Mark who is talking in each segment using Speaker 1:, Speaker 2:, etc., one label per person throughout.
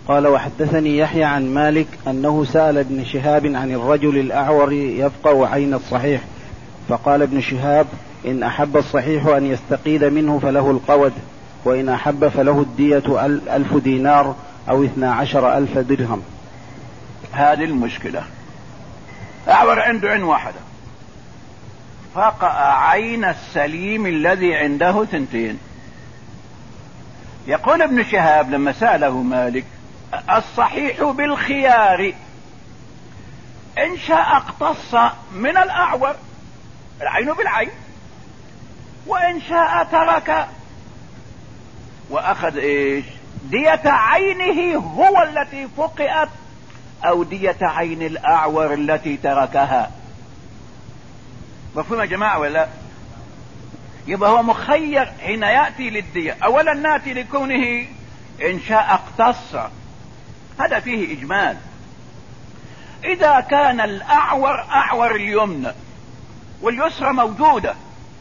Speaker 1: قال وحدثني يحيى عن مالك أنه سأل ابن شهاب عن الرجل الأعور يفقأ عين الصحيح، فقال ابن شهاب إن أحب الصحيح أن يستقيد منه فله القود، وإن أحب فله الدية 1000 دينار أو 12,000 درهم.
Speaker 2: هذه المشكلة، أعور عنده عين واحدة، فقأ عين السليم الذي عنده 2. يقول ابن شهاب لما سأله مالك الصحيح بالخيار، إن شاء اقتص من الأعور العين بالعين، وإن شاء ترك وأخذ إيش دية عينه هو التي فقئت أو دية عين الأعور التي تركها. مفهوم يا جماعة ولا؟ يبقى هو مخير حين يأتي للدية. أولا نأتي لكونه إن شاء اقتص، هذا فيه إجمال. إذا كان الأعور أعور اليمنى واليسرى موجودة،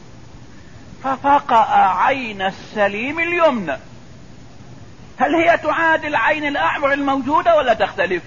Speaker 2: ففقأ عين السليم اليمنى، هل هي تعادل عين الأعور الموجودة ولا تختلف؟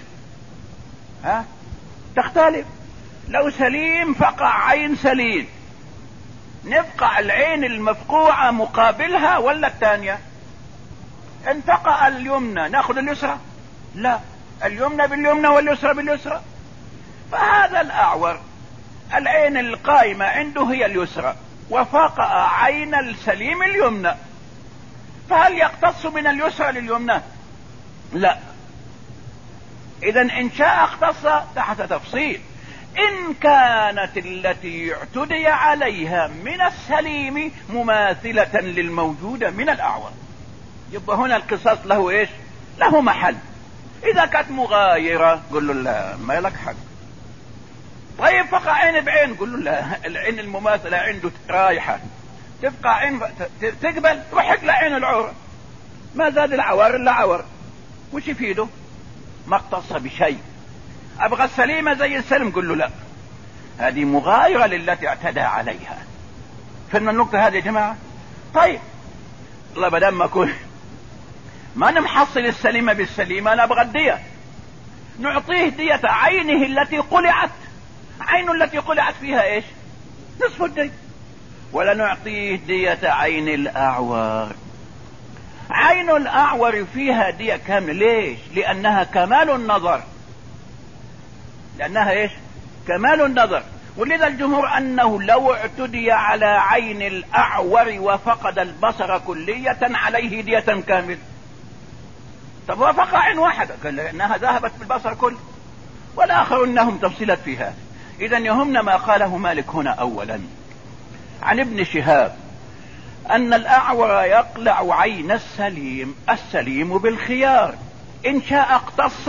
Speaker 2: تختلف. لو سليم فقع عين سليم، نفقع العين المفقوعة مقابلها ولا الثانية؟ ان فقع اليمنى ناخذ اليسرى؟ لا، اليمنى باليمنى واليسرى باليسرى. فهذا الأعور العين القائمة عنده هي اليسرى، وفقع عين السليم اليمنى، فهل يقتص من اليسرى لليمنى؟ لا. إذا إن شاء اقتص تحت تفصيل. إن كانت التي اعتدي عليها من السليم مماثلة للموجودة من الأعور، يبقى هنا القصاص له إيش؟ له محل. إذا كانت مغايرة قل له لا، ما لك حق. طيب فقع عين بعين، قل له لا، العين المماثلة عنده رايحة، تبقى عين تقبل وحق لعين العورة، ما زاد العور إلا عور، وش يفيده؟ ما اقتص بشيء. أبغى السليمة زي السلم، قل له لا، هذه مغايرة للتي اعتدى عليها. فهمنا النقطة هذه يا جماعة؟ طيب الله بدل ما أكون ما نمحصل السليمة بالسليمة، أنا أبغى الدية، نعطيه دية عينه التي قلعت، عين التي قلعت فيها إيش؟ نصف الدية. ولا نعطيه دية عين الأعور، عين الأعور فيها دية كاملة. ليش؟ لأنها كمال النظر، لأنها إيش؟ كمال النظر. ولذا الجمهور أنه لو اعتدي على عين الأعور وفقد البصر كلية عليه دية كاملة. طب وفقع عين واحدة، قال لأنها ذهبت بالبصر كله، والآخر إنهم تفصيلت فيها. إذن يهمنا ما قاله مالك هنا أولا عن ابن شهاب أن الأعور يقلع عين السليم، السليم بالخيار، إن شاء اقتص.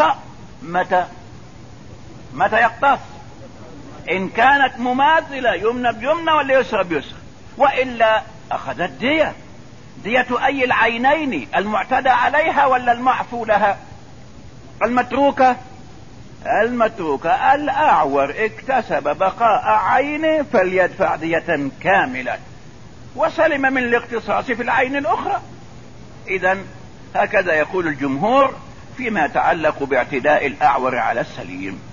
Speaker 2: متى يقتص؟ إن كانت مماثلة يمنى بيمنى ولا يسرى بيسرى، وإلا أخذت دية. دية أي العينين؟ المعتدى عليها ولا المعفو لها؟ المتروكة. المتروكة. الأعور اكتسب بقاء عينه فليدفع دية كاملة، وسلم من الاقتصاص في العين الأخرى. إذن هكذا يقول الجمهور فيما يتعلق باعتداء الأعور على السليم.